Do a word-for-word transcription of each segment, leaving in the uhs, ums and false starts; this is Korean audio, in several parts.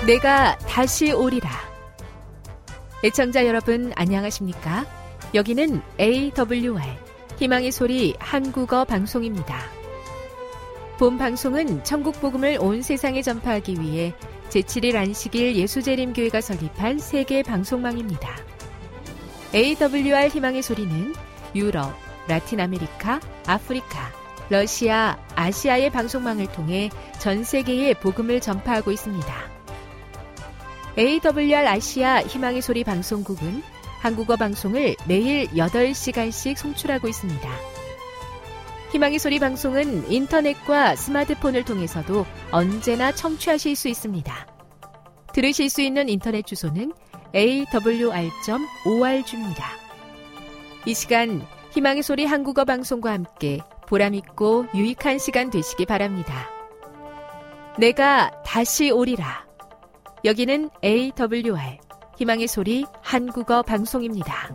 내가 다시 오리라. 애청자 여러분 안녕하십니까? 여기는 에이더블유알 희망의 소리 한국어 방송입니다. 본 방송은 천국 복음을 온 세상에 전파하기 위해 제칠 일 안식일 예수재림교회가 설립한 세계 방송망입니다. 에이더블유알 희망의 소리는 유럽, 라틴 아메리카, 아프리카, 러시아, 아시아의 방송망을 통해 전 세계에 복음을 전파하고 있습니다. 에이더블유알 아시아 희망의 소리 방송국은 한국어 방송을 매일 여덟 시간씩 송출하고 있습니다. 희망의 소리 방송은 인터넷과 스마트폰을 통해서도 언제나 청취하실 수 있습니다. 들으실 수 있는 인터넷 주소는 에이더블유알 닷 오알지입니다. 이 시간 희망의 소리 한국어 방송과 함께 보람있고 유익한 시간 되시기 바랍니다. 내가 다시 오리라. 여기는 에이더블유알 희망의 소리 한국어 방송입니다.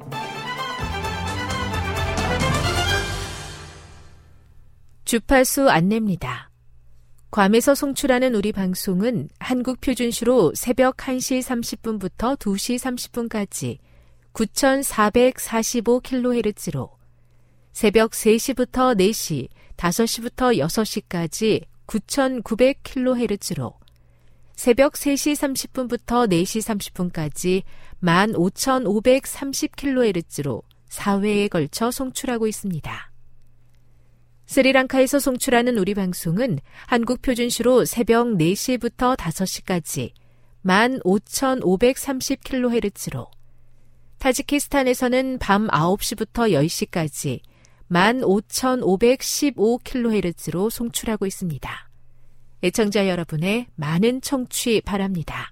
주파수 안내입니다. 괌에서 송출하는 우리 방송은 한국 표준시로 새벽 한 시 삼십 분부터 두 시 삼십 분까지 구천사백사십오 킬로헤르츠로, 새벽 세 시부터 네 시, 다섯 시부터 여섯 시까지 구천구백 킬로헤르츠로, 새벽 세 시 삼십 분부터 네 시 삼십 분까지 만 오천오백삼십 킬로헤르츠로 사 회에 걸쳐 송출하고 있습니다. 스리랑카에서 송출하는 우리 방송은 한국 표준시로 새벽 네 시부터 다섯 시까지 만 오천오백삼십 킬로헤르츠로, 타지키스탄에서는 밤 아홉 시부터 열 시까지 만 오천오백십오 킬로헤르츠로 송출하고 있습니다. 애청자 여러분의 많은 청취 바랍니다.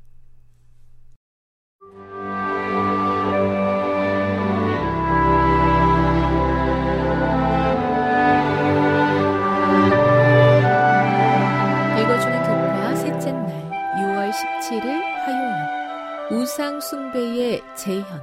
읽어주는 교과 셋째 날 유월 십칠 일 화요일, 우상 숭배의 재현.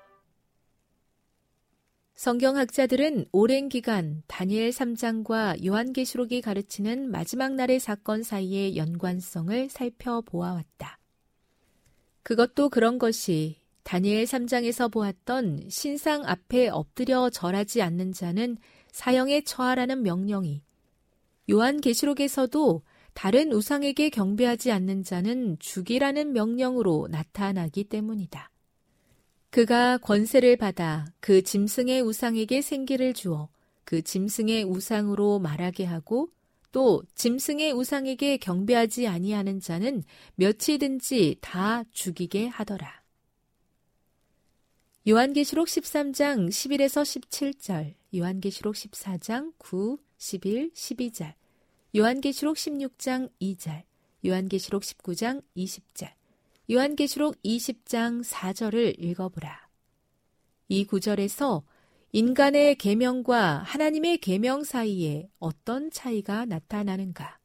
성경학자들은 오랜 기간 다니엘 삼 장과 요한계시록이 가르치는 마지막 날의 사건 사이의 연관성을 살펴보아왔다. 그것도 그런 것이 다니엘 삼 장에서 보았던 신상 앞에 엎드려 절하지 않는 자는 사형에 처하라는 명령이 요한계시록에서도 다른 우상에게 경배하지 않는 자는 죽이라는 명령으로 나타나기 때문이다. 그가 권세를 받아 그 짐승의 우상에게 생기를 주어 그 짐승의 우상으로 말하게 하고, 또 짐승의 우상에게 경배하지 아니하는 자는 몇이든지 다 죽이게 하더라. 요한계시록 십삼 장 십일에서 십칠 절, 요한계시록 십사 장 구, 십일, 십이 절, 요한계시록 십육 장 이 절, 요한계시록 십구 장 이십 절, 요한계시록 이십 장 사 절을 읽어보라. 이 구절에서 인간의 계명과 하나님의 계명 사이에 어떤 차이가 나타나는가?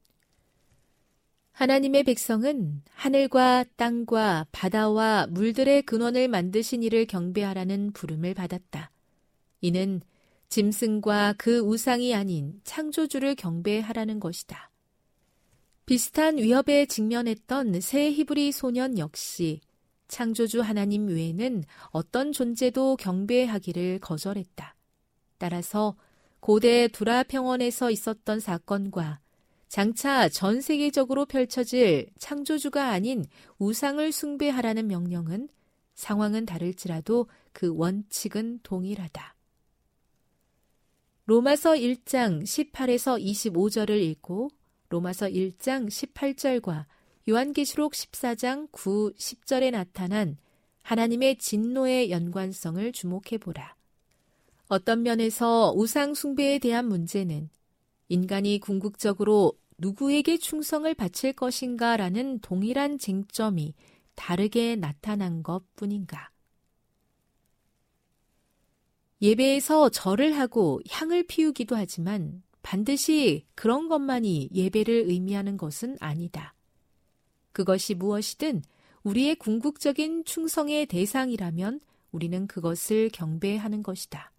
하나님의 백성은 하늘과 땅과 바다와 물들의 근원을 만드신 이를 경배하라는 부름을 받았다. 이는 짐승과 그 우상이 아닌 창조주를 경배하라는 것이다. 비슷한 위협에 직면했던 새 히브리 소년 역시 창조주 하나님 외에는 어떤 존재도 경배하기를 거절했다. 따라서 고대 두라 평원에서 있었던 사건과 장차 전 세계적으로 펼쳐질 창조주가 아닌 우상을 숭배하라는 명령은 상황은 다를지라도 그 원칙은 동일하다. 로마서 일 장 십팔에서 이십오 절을 읽고 로마서 일 장 십팔 절과 요한계시록 십사 장 구, 십 절에 나타난 하나님의 진노의 연관성을 주목해보라. 어떤 면에서 우상 숭배에 대한 문제는 인간이 궁극적으로 누구에게 충성을 바칠 것인가라는 동일한 쟁점이 다르게 나타난 것뿐인가. 예배에서 절을 하고 향을 피우기도 하지만 반드시 그런 것만이 예배를 의미하는 것은 아니다. 그것이 무엇이든 우리의 궁극적인 충성의 대상이라면 우리는 그것을 경배하는 것이다.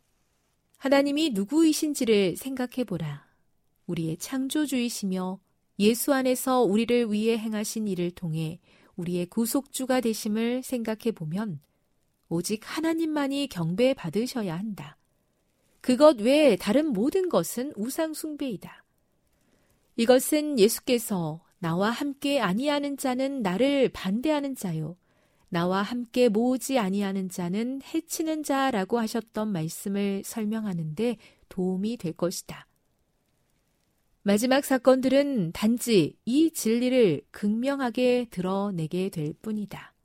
하나님이 누구이신지를 생각해보라. 우리의 창조주이시며 예수 안에서 우리를 위해 행하신 일을 통해 우리의 구속주가 되심을 생각해 보면 오직 하나님만이 경배받으셔야 한다. 그것 외에 다른 모든 것은 우상 숭배이다. 이것은 예수께서 나와 함께 아니하는 자는 나를 반대하는 자요, 나와 함께 모으지 아니하는 자는 해치는 자라고 하셨던 말씀을 설명하는 데 도움이 될 것이다. 마지막 사건들은 단지 이 진리를 극명하게 드러내게 될 뿐이다.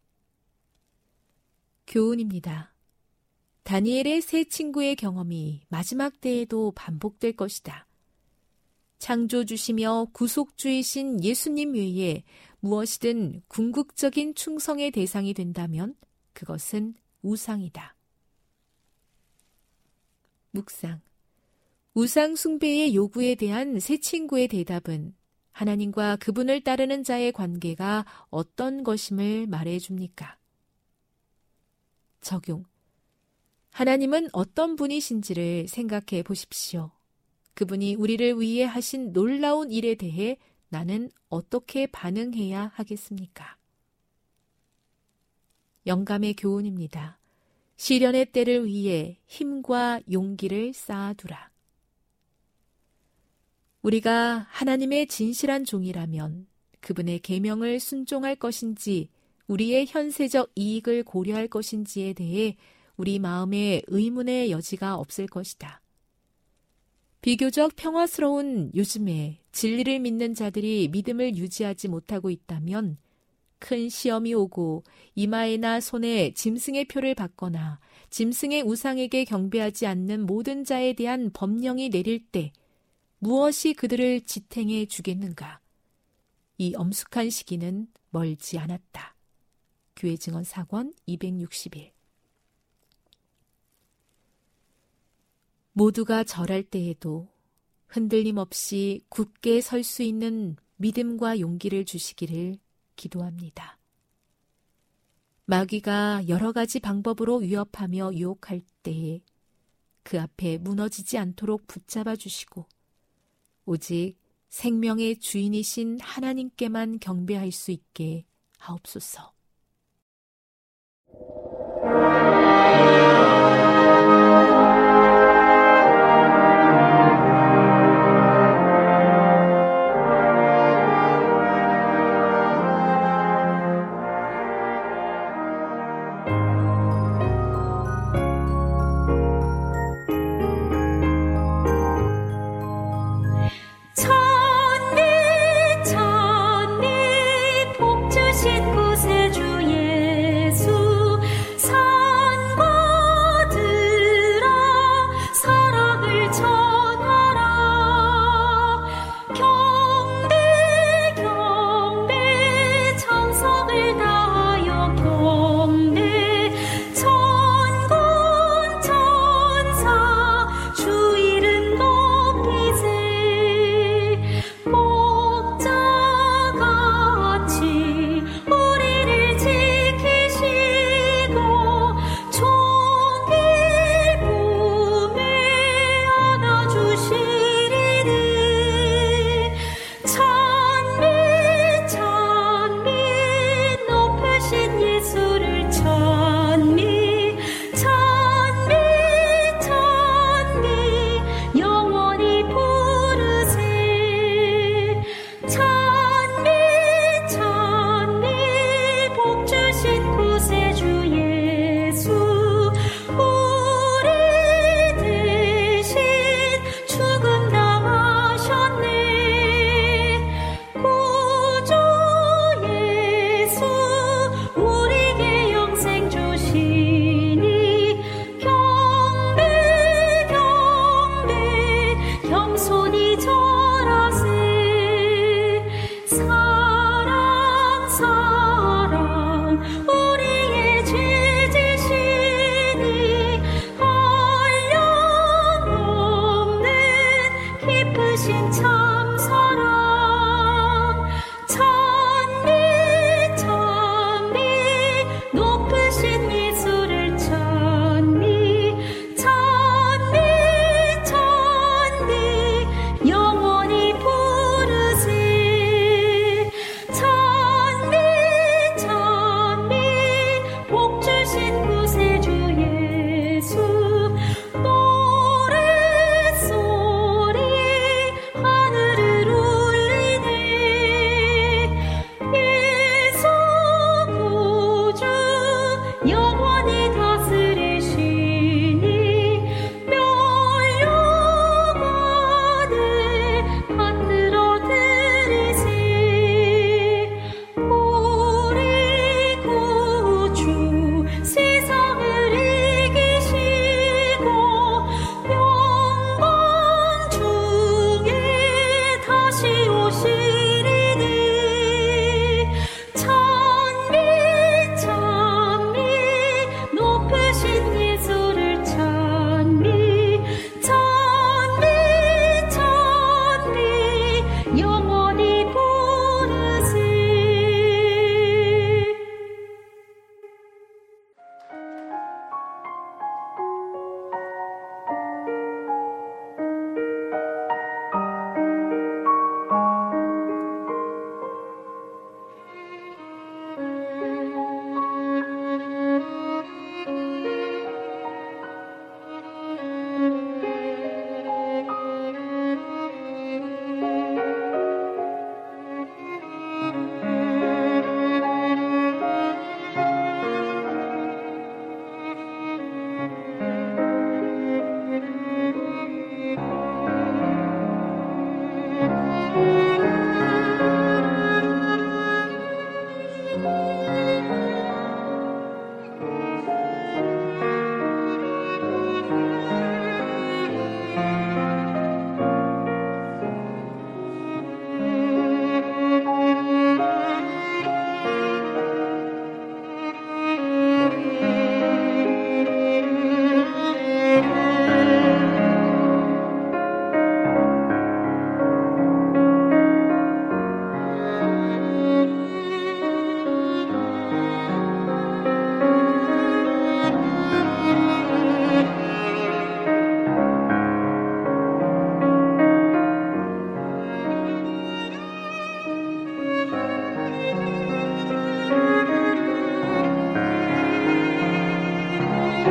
교훈입니다. 다니엘의 세 친구의 경험이 마지막 때에도 반복될 것이다. 창조주시며 구속주이신 예수님 외에 무엇이든 궁극적인 충성의 대상이 된다면 그것은 우상이다. 묵상. 우상 숭배의 요구에 대한 세 친구의 대답은 하나님과 그분을 따르는 자의 관계가 어떤 것임을 말해줍니까? 적용. 하나님은 어떤 분이신지를 생각해 보십시오. 그분이 우리를 위해 하신 놀라운 일에 대해 나는 어떻게 반응해야 하겠습니까? 영감의 교훈입니다. 시련의 때를 위해 힘과 용기를 쌓아두라. 우리가 하나님의 진실한 종이라면 그분의 계명을 순종할 것인지 우리의 현세적 이익을 고려할 것인지에 대해 우리 마음에 의문의 여지가 없을 것이다. 비교적 평화스러운 요즘에 진리를 믿는 자들이 믿음을 유지하지 못하고 있다면 큰 시험이 오고 이마에나 손에 짐승의 표를 받거나 짐승의 우상에게 경배하지 않는 모든 자에 대한 법령이 내릴 때 무엇이 그들을 지탱해 주겠는가? 이 엄숙한 시기는 멀지 않았다. 교회 증언 사 권 이백육십일. 모두가 절할 때에도 흔들림 없이 굳게 설 수 있는 믿음과 용기를 주시기를 기도합니다. 마귀가 여러 가지 방법으로 위협하며 유혹할 때에 그 앞에 무너지지 않도록 붙잡아 주시고 오직 생명의 주인이신 하나님께만 경배할 수 있게 하옵소서. 천리 천리 복 주신 곳에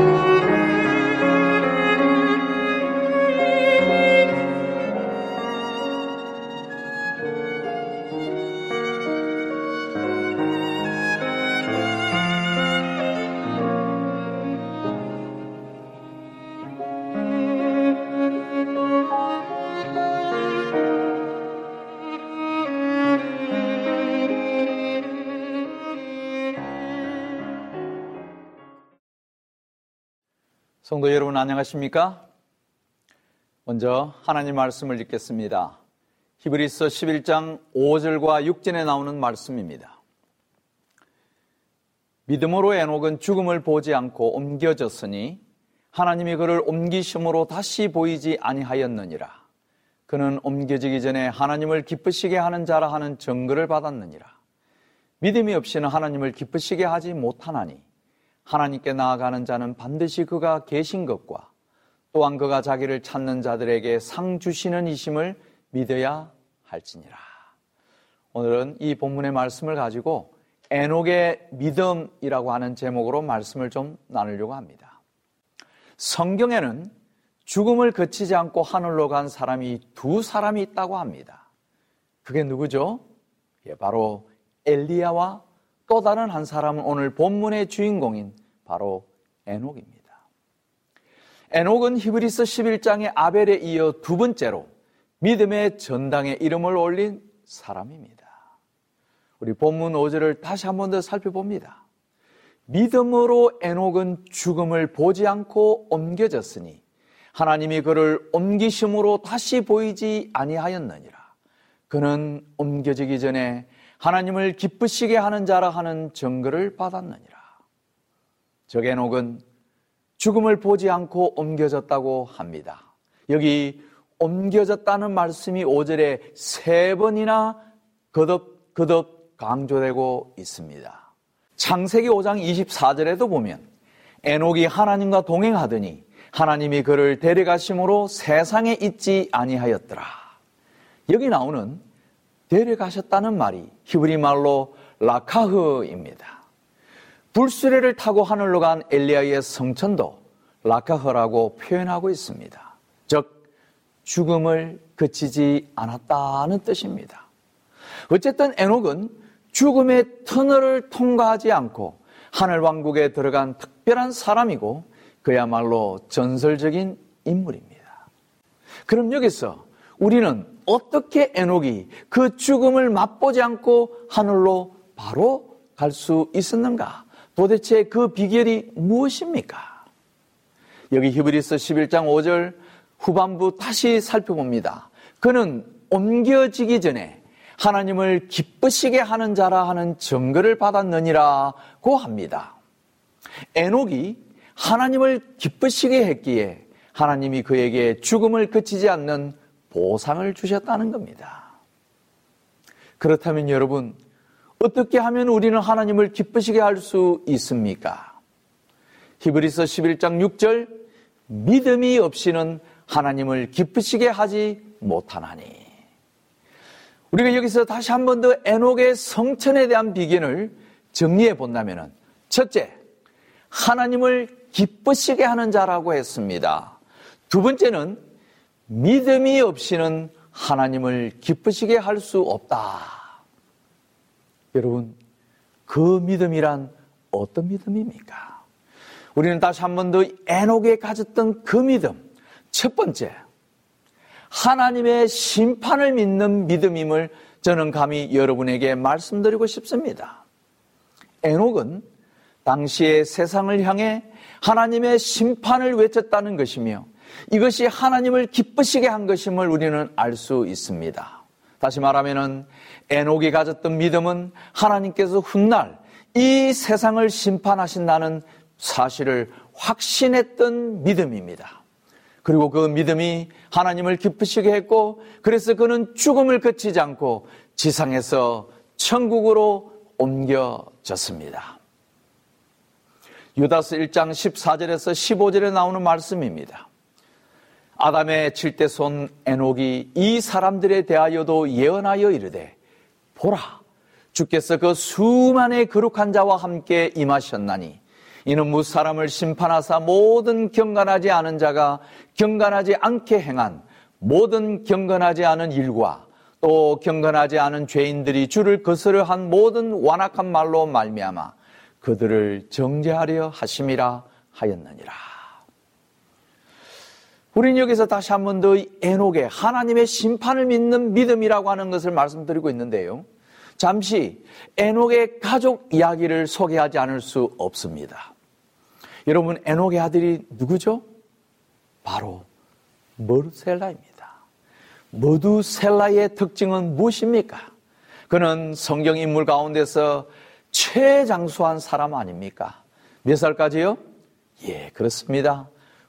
성도 여러분 안녕하십니까? 먼저 하나님 말씀을 읽겠습니다. 히브리서 십일 장 오 절과 육 절에 나오는 말씀입니다. 믿음으로 에녹은 죽음을 보지 않고 옮겨졌으니 하나님이 그를 옮기심으로 다시 보이지 아니하였느니라. 그는 옮겨지기 전에 하나님을 기쁘시게 하는 자라 하는 증거를 받았느니라. 믿음이 없이는 하나님을 기쁘시게 하지 못하나니 하나님께 나아가는 자는 반드시 그가 계신 것과 또한 그가 자기를 찾는 자들에게 상 주시는 이심을 믿어야 할지니라. 오늘은 이 본문의 말씀을 가지고 에녹의 믿음이라고 하는 제목으로 말씀을 좀 나누려고 합니다. 성경에는 죽음을 거치지 않고 하늘로 간 사람이 두 사람이 있다고 합니다. 그게 누구죠? 예, 바로 엘리야와 또 다른 한 사람은 오늘 본문의 주인공인 바로 에녹입니다. 에녹은 히브리서 십일 장의 아벨에 이어 두 번째로 믿음의 전당에 이름을 올린 사람입니다. 우리 본문 오 절을 다시 한 번 더 살펴봅니다. 믿음으로 에녹은 죽음을 보지 않고 옮겨졌으니 하나님이 그를 옮기심으로 다시 보이지 아니하였느니라. 그는 옮겨지기 전에 하나님을 기쁘시게 하는 자라 하는 증거를 받았느니라. 저 에녹은 죽음을 보지 않고 옮겨졌다고 합니다. 여기 옮겨졌다는 말씀이 오 절에 세 번이나 거듭 거듭 강조되고 있습니다. 창세기 오 장 이십사 절에도 보면 에녹이 하나님과 동행하더니 하나님이 그를 데려가심으로 세상에 있지 아니하였더라. 여기 나오는 데려가셨다는 말이 히브리 말로 라카흐입니다. 불수레를 타고 하늘로 간 엘리야의 성천도 라카흐라고 표현하고 있습니다. 즉 죽음을 그치지 않았다는 뜻입니다. 어쨌든 에녹은 죽음의 터널을 통과하지 않고 하늘왕국에 들어간 특별한 사람이고 그야말로 전설적인 인물입니다. 그럼 여기서 우리는 어떻게 에녹이 그 죽음을 맛보지 않고 하늘로 바로 갈 수 있었는가? 도대체 그 비결이 무엇입니까? 여기 히브리서 십일 장 오 절 후반부 다시 살펴봅니다. 그는 옮겨지기 전에 하나님을 기쁘시게 하는 자라 하는 증거를 받았느니라고 합니다. 에녹이 하나님을 기쁘시게 했기에 하나님이 그에게 죽음을 그치지 않는 보상을 주셨다는 겁니다. 그렇다면 여러분, 어떻게 하면 우리는 하나님을 기쁘시게 할 수 있습니까? 히브리서 십일 장 육 절 믿음이 없이는 하나님을 기쁘시게 하지 못하나니. 우리가 여기서 다시 한 번 더 에녹의 성천에 대한 비견을 정리해 본다면 첫째, 하나님을 기쁘시게 하는 자라고 했습니다. 두 번째는 믿음이 없이는 하나님을 기쁘시게 할 수 없다. 여러분, 그 믿음이란 어떤 믿음입니까? 우리는 다시 한 번 더 에녹에 가졌던 그 믿음. 첫 번째, 하나님의 심판을 믿는 믿음임을 저는 감히 여러분에게 말씀드리고 싶습니다. 에녹은 당시의 세상을 향해 하나님의 심판을 외쳤다는 것이며 이것이 하나님을 기쁘시게 한 것임을 우리는 알 수 있습니다. 다시 말하면 에녹이 가졌던 믿음은 하나님께서 훗날 이 세상을 심판하신다는 사실을 확신했던 믿음입니다. 그리고 그 믿음이 하나님을 기쁘시게 했고 그래서 그는 죽음을 거치지 않고 지상에서 천국으로 옮겨졌습니다. 유다서 일 장 십사 절에서 십오 절에 나오는 말씀입니다. 아담의 칠대 손 에녹이 이 사람들에 대하여도 예언하여 이르되 보라, 주께서 그 수만의 거룩한 자와 함께 임하셨나니 이는 무사람을 심판하사 모든 경건하지 않은 자가 경건하지 않게 행한 모든 경건하지 않은 일과 또 경건하지 않은 죄인들이 주를 거스려 한 모든 완악한 말로 말미암아 그들을 정죄하려 하심이라 하였느니라. 우리는 여기서 다시 한 번 더 에녹의 하나님의 심판을 믿는 믿음이라고 하는 것을 말씀드리고 있는데요. 잠시 에녹의 가족 이야기를 소개하지 않을 수 없습니다. 여러분, 에녹의 아들이 누구죠? 바로 머두셀라입니다. 머두셀라의 특징은 무엇입니까? 그는 성경 인물 가운데서 최장수한 사람 아닙니까? 몇 살까지요? 예, 그렇습니다.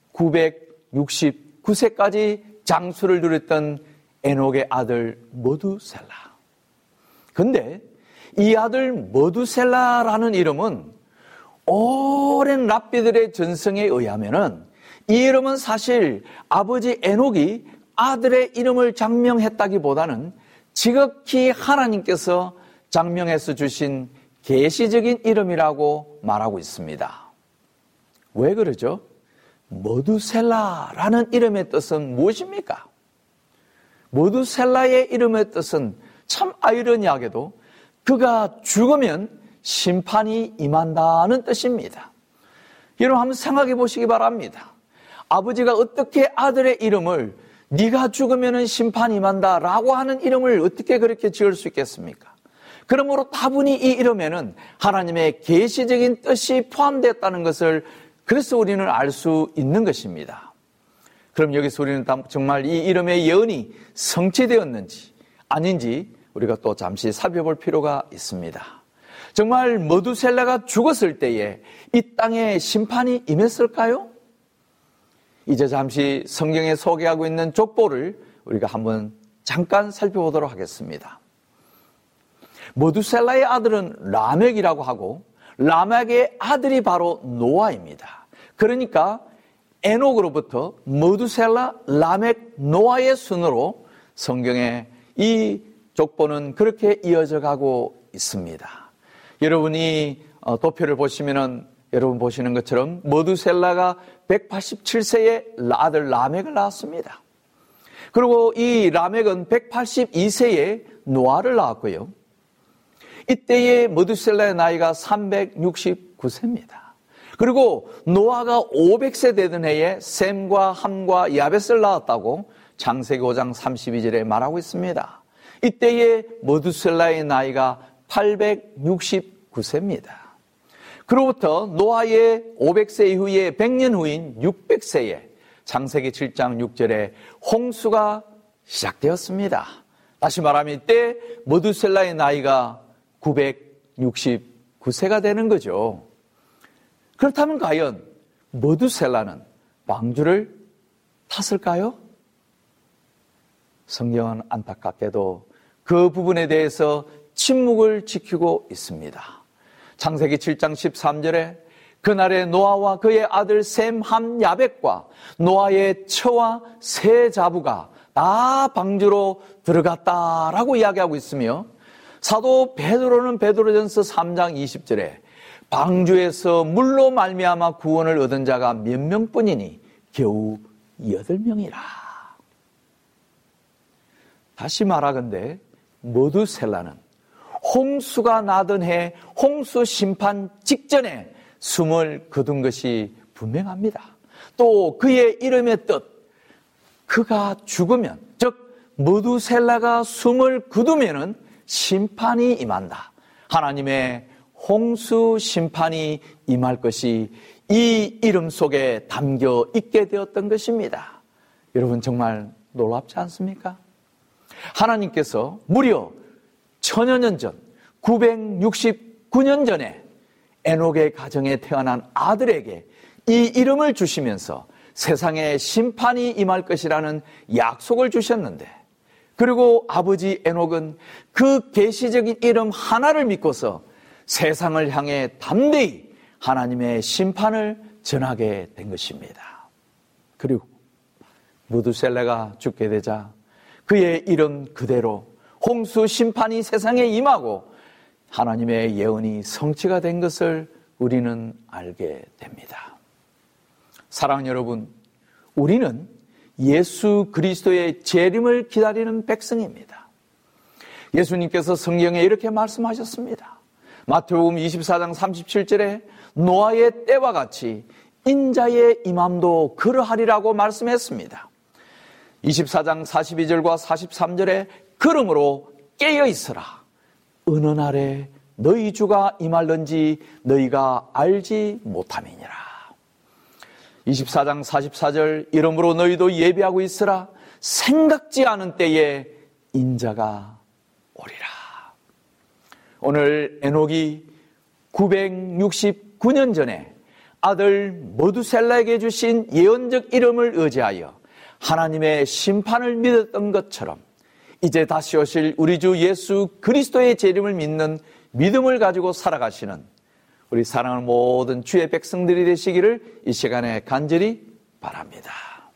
구백육십구 세까지 장수를 누렸던 에녹의 아들 머두셀라. 근데 이 아들 머두셀라라는 이름은 오랜 랍비들의 전승에 의하면은 이 이름은 사실 아버지 에녹이 아들의 이름을 장명했다기보다는 지극히 하나님께서 장명해서 주신 계시적인 이름이라고 말하고 있습니다. 왜 그러죠? 머두셀라라는 이름의 뜻은 무엇입니까? 머두셀라의 이름의 뜻은 참 아이러니하게도 그가 죽으면 심판이 임한다는 뜻입니다. 여러분 한번 생각해 보시기 바랍니다. 아버지가 어떻게 아들의 이름을 네가 죽으면 심판이 임한다라고 하는 이름을 어떻게 그렇게 지을 수 있겠습니까? 그러므로 다분히 이 이름에는 하나님의 계시적인 뜻이 포함되었다는 것을 그래서 우리는 알 수 있는 것입니다. 그럼 여기서 우리는 정말 이 이름의 예언이 성취되었는지 아닌지 우리가 또 잠시 살펴볼 필요가 있습니다. 정말 머두셀라가 죽었을 때에 이 땅에 심판이 임했을까요? 이제 잠시 성경에 소개하고 있는 족보를 우리가 한번 잠깐 살펴보도록 하겠습니다. 머두셀라의 아들은 라멕이라고 하고 라멕의 아들이 바로 노아입니다. 그러니까 에녹으로부터 머두셀라, 라멕, 노아의 순으로 성경에 이 족보는 그렇게 이어져 가고 있습니다. 여러분이 도표를 보시면은 여러분 보시는 것처럼 머두셀라가 백팔십칠 세에 아들 라멕을 낳았습니다. 그리고 이 라멕은 백팔십이 세에 노아를 낳았고요. 이때의 머두셀라의 나이가 삼백육십구 세입니다. 그리고 노아가 오백 세 되던 해에 셈과 함과 야벳을 낳았다고 창세기 오 장 삼십이 절에 말하고 있습니다. 이때의 머두셀라의 나이가 팔백육십구 세입니다. 그로부터 노아의 오백 세 이후에 백 년 후인 육백 세에 창세기 칠 장 육 절에 홍수가 시작되었습니다. 다시 말하면 이때 머두셀라의 나이가 구백육십구 세가 되는 거죠. 그렇다면 과연 머두셀라는 방주를 탔을까요? 성경은 안타깝게도 그 부분에 대해서 침묵을 지키고 있습니다. 창세기 칠 장 십삼 절에 그날에 노아와 그의 아들 셈, 함, 야벳과 노아의 처와 세 자부가 다 방주로 들어갔다라고 이야기하고 있으며 사도 베드로는 베드로전서 삼 장 이십 절에 방주에서 물로 말미암아 구원을 얻은 자가 몇 명뿐이니 겨우 여덟 명이라. 다시 말하건대 머두셀라는 홍수가 나던 해 홍수 심판 직전에 숨을 거둔 것이 분명합니다. 또 그의 이름의 뜻, 그가 죽으면, 즉 머두셀라가 숨을 거두면은 심판이 임한다. 하나님의 홍수 심판이 임할 것이 이 이름 속에 담겨 있게 되었던 것입니다. 여러분 정말 놀랍지 않습니까? 하나님께서 무려 천여 년 전, 구백육십구 년 전에 에녹의 가정에 태어난 아들에게 이 이름을 주시면서 세상에 심판이 임할 것이라는 약속을 주셨는데, 그리고 아버지 에녹은 그 계시적인 이름 하나를 믿고서 세상을 향해 담대히 하나님의 심판을 전하게 된 것입니다. 그리고 무두셀라가 죽게 되자 그의 이름 그대로 홍수 심판이 세상에 임하고 하나님의 예언이 성취가 된 것을 우리는 알게 됩니다. 사랑하는 여러분, 우리는 예수 그리스도의 재림을 기다리는 백성입니다. 예수님께서 성경에 이렇게 말씀하셨습니다. 마태복음 이십사 장 삼십칠 절에 노아의 때와 같이 인자의 임함도 그러하리라고 말씀했습니다. 이십사 장 사십이 절과 사십삼 절에 그러므로 깨어있으라. 어느 날에 너희 주가 임할는지 너희가 알지 못함이니라. 이십사 장 사십사 절 이러므로 너희도 예비하고 있으라. 생각지 않은 때에 인자가 오리라. 오늘 에녹이 구백육십구 년 전에 아들 모두셀라에게 주신 예언적 이름을 의지하여 하나님의 심판을 믿었던 것처럼 이제 다시 오실 우리 주 예수 그리스도의 재림을 믿는 믿음을 가지고 살아가시는 우리 사랑하는 모든 주의 백성들이 되시기를 이 시간에 간절히 바랍니다.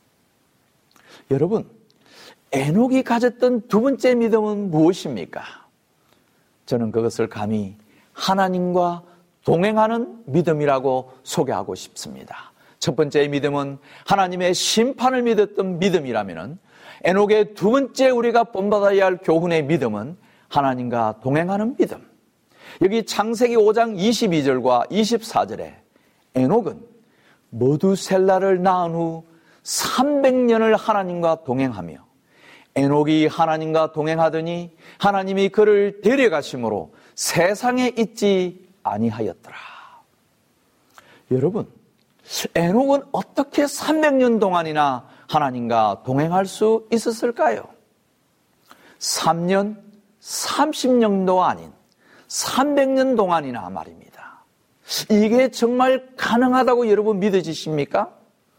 여러분, 에녹이 가졌던 두 번째 믿음은 무엇입니까? 저는 그것을 감히 하나님과 동행하는 믿음이라고 소개하고 싶습니다. 첫 번째 믿음은 하나님의 심판을 믿었던 믿음이라면 에녹의 두 번째 우리가 본받아야 할 교훈의 믿음은 하나님과 동행하는 믿음. 여기 창세기 오 장 이십이 절과 이십사 절에 에녹은 모두셀라를 낳은 후 삼백 년을 하나님과 동행하며 에녹이 하나님과 동행하더니 하나님이 그를 데려가심으로 세상에 있지 아니하였더라. 여러분, 에녹은 어떻게 삼백 년 동안이나 하나님과 동행할 수 있었을까요? 삼 년, 삼십 년도 아닌 삼백 년 동안이나 말입니다. 이게 정말 가능하다고 여러분 믿어지십니까?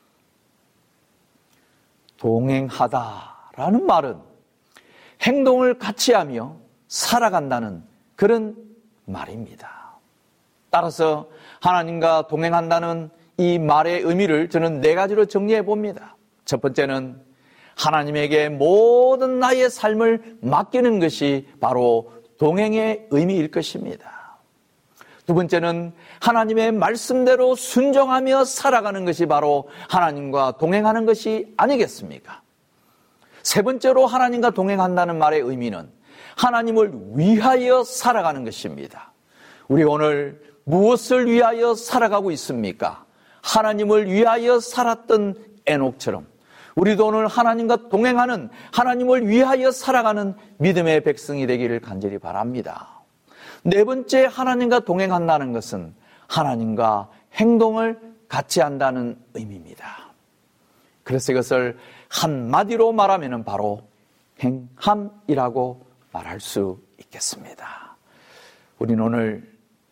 동행하다라는 말은 행동을 같이 하며 살아간다는 그런 말입니다. 따라서 하나님과 동행한다는 이 말의 의미를 저는 네 가지로 정리해 봅니다. 첫 번째는 하나님에게 모든 나의 삶을 맡기는 것이 바로 동행의 의미일 것입니다. 두 번째는 하나님의 말씀대로 순종하며 살아가는 것이 바로 하나님과 동행하는 것이 아니겠습니까? 세 번째로 하나님과 동행한다는 말의 의미는 하나님을 위하여 살아가는 것입니다. 우리 오늘 무엇을 위하여 살아가고 있습니까? 하나님을 위하여 살았던 에녹처럼 우리도 오늘 하나님과 동행하는, 하나님을 위하여 살아가는 믿음의 백성이 되기를 간절히 바랍니다. 네 번째, 하나님과 동행한다는 것은 하나님과 행동을 같이 한다는 의미입니다. 그래서 이것을 한마디로 말하면 바로 행함이라고 말할 수 있겠습니다. 우리는 오늘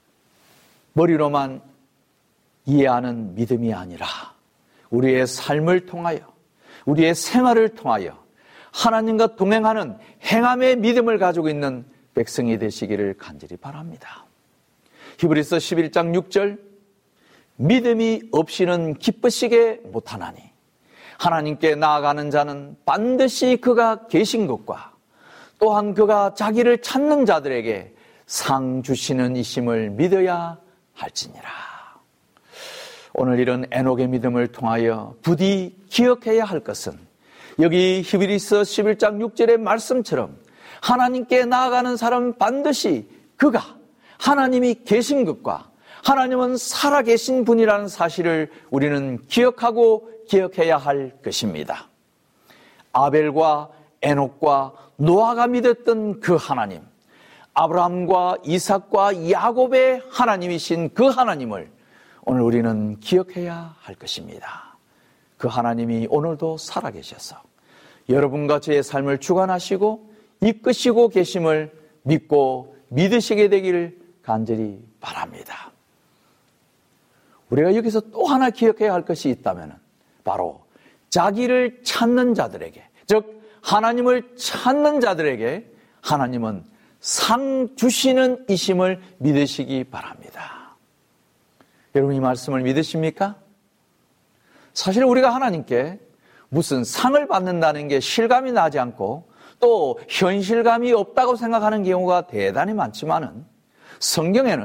머리로만 이해하는 믿음이 아니라 우리의 삶을 통하여, 우리의 생활을 통하여 하나님과 동행하는 행함의 믿음을 가지고 있는 백성이 되시기를 간절히 바랍니다. 히브리서 십일 장 육 절, 믿음이 없이는 기쁘시게 못하나니 하나님께 나아가는 자는 반드시 그가 계신 것과 또한 그가 자기를 찾는 자들에게 상 주시는 이심을 믿어야 할지니라. 오늘 이런 에녹의 믿음을 통하여 부디 기억해야 할 것은 여기 히브리서 십일 장 육 절의 말씀처럼 하나님께 나아가는 사람은 반드시 그가 하나님이 계신 것과 하나님은 살아계신 분이라는 사실을 우리는 기억하고 기억해야 할 것입니다. 아벨과 에녹과 노아가 믿었던 그 하나님, 아브라함과 이삭과 야곱의 하나님이신 그 하나님을 오늘 우리는 기억해야 할 것입니다. 그 하나님이 오늘도 살아계셔서 여러분과 저의 삶을 주관하시고 이끄시고 계심을 믿고 믿으시게 되기를 간절히 바랍니다. 우리가 여기서 또 하나 기억해야 할 것이 있다면 바로 자기를 찾는 자들에게, 즉 하나님을 찾는 자들에게 하나님은 상 주시는 이심을 믿으시기 바랍니다. 여러분, 이 말씀을 믿으십니까? 사실 우리가 하나님께 무슨 상을 받는다는 게 실감이 나지 않고 또 현실감이 없다고 생각하는 경우가 대단히 많지만은 성경에는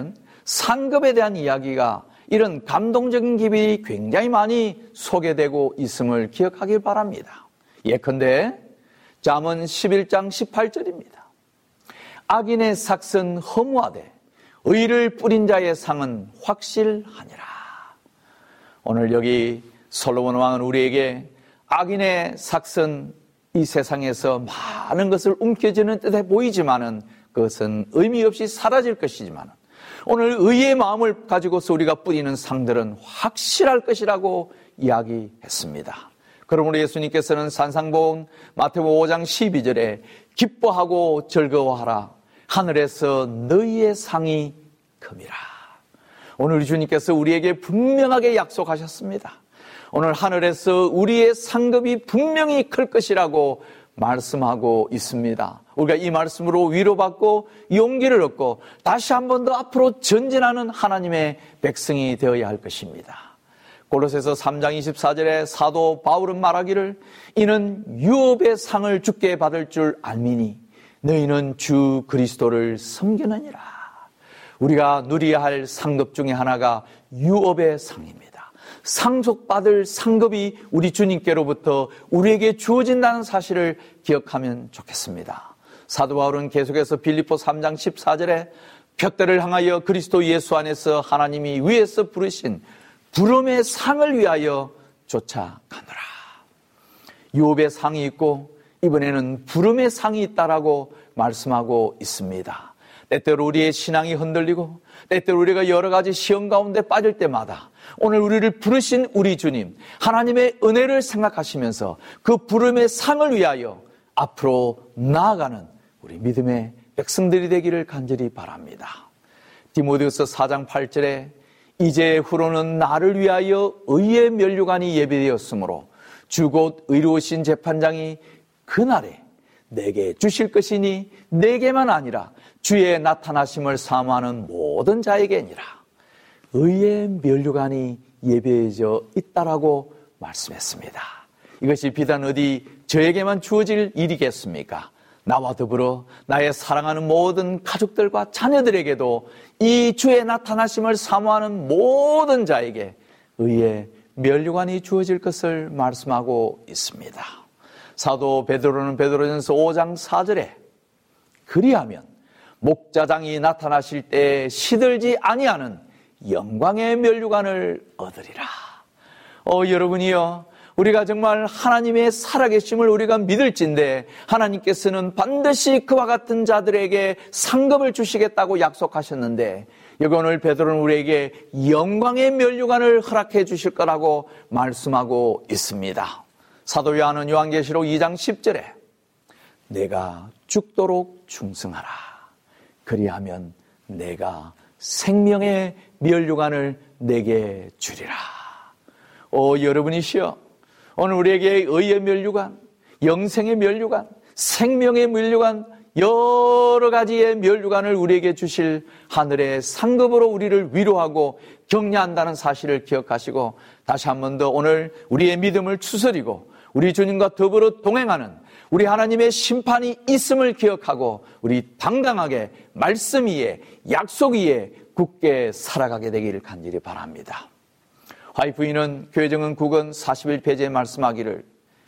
상급에 대한 이야기가 이런 감동적인 기별이 굉장히 많이 소개되고 있음을 기억하길 바랍니다. 예컨대 잠언 십일 장 십팔 절입니다. 악인의 삭은 허무하되 의를 뿌린 자의 상은 확실하니라. 오늘 여기 솔로몬 왕은 우리에게 악인의 삭은 이 세상에서 많은 것을 움켜쥐는 듯해 보이지만은 그것은 의미 없이 사라질 것이지만 오늘 의의 마음을 가지고서 우리가 뿌리는 상들은 확실할 것이라고 이야기했습니다. 그러므로 예수님께서는 산상보훈 마태복음 오 장 십이 절에 기뻐하고 즐거워하라 하늘에서 너희의 상이 큼이라. 오늘 우리 주님께서 우리에게 분명하게 약속하셨습니다. 오늘 하늘에서 우리의 상급이 분명히 클 것이라고 말씀하고 있습니다. 우리가 이 말씀으로 위로받고 용기를 얻고 다시 한 번 더 앞으로 전진하는 하나님의 백성이 되어야 할 것입니다. 골로새서 삼 장 이십사 절에 사도 바울은 말하기를 이는 유업의 상을 주께 받을 줄 알미니 너희는 주 그리스도를 섬기느니라. 우리가 누려야 할 상급 중에 하나가 유업의 상입니다. 상속받을 상급이 우리 주님께로부터 우리에게 주어진다는 사실을 기억하면 좋겠습니다. 사도 바울은 계속해서 빌립보 삼 장 십사 절에 벽대를 향하여 그리스도 예수 안에서 하나님이 위에서 부르신 부름의 상을 위하여 쫓아가노라. 유업의 상이 있고 이번에는 부름의 상이 있다라고 말씀하고 있습니다. 때때로 우리의 신앙이 흔들리고 때때로 우리가 여러 가지 시험 가운데 빠질 때마다 오늘 우리를 부르신 우리 주님 하나님의 은혜를 생각하시면서 그 부름의 상을 위하여 앞으로 나아가는 우리 믿음의 백성들이 되기를 간절히 바랍니다. 디모데후서 사 장 팔 절에 이제 후로는 나를 위하여 의의 면류관이 예비되었으므로 주 곧 의로우신 재판장이 그날에 내게 주실 것이니 내게만 아니라 주의 나타나심을 사모하는 모든 자에게니라. 의의 면류관이 예배해져 있다라고 말씀했습니다. 이것이 비단 어디 저에게만 주어질 일이겠습니까? 나와 더불어 나의 사랑하는 모든 가족들과 자녀들에게도 이 주의 나타나심을 사모하는 모든 자에게 의의 면류관이 주어질 것을 말씀하고 있습니다. 사도 베드로는 베드로전서 오 장 사 절에 그리하면 목자장이 나타나실 때 시들지 아니하는 영광의 면류관을 얻으리라. 어, 여러분이요, 우리가 정말 하나님의 살아계심을 우리가 믿을진데 하나님께서는 반드시 그와 같은 자들에게 상급을 주시겠다고 약속하셨는데 여기 오늘 베드로는 우리에게 영광의 면류관을 허락해 주실 거라고 말씀하고 있습니다. 사도 요한은 요한계시록 이 장 십 절에 내가 죽도록 충성하라. 그리하면 내가 생명의 면류관을 내게 주리라. 오, 여러분이시여, 오늘 우리에게 의의 면류관, 영생의 면류관, 생명의 면류관, 여러 가지의 면류관을 우리에게 주실 하늘의 상급으로 우리를 위로하고 격려한다는 사실을 기억하시고 다시 한 번 더 오늘 우리의 믿음을 추스리고 우리 주님과 더불어 동행하는 우리 하나님의 심판이 있음을 기억하고 우리 당당하게 말씀 위에 약속 위에 굳게 살아가게 되기를 간절히 바랍니다. 화이 부인은 교회정은 구 권 사십일 페이지에 말씀하기를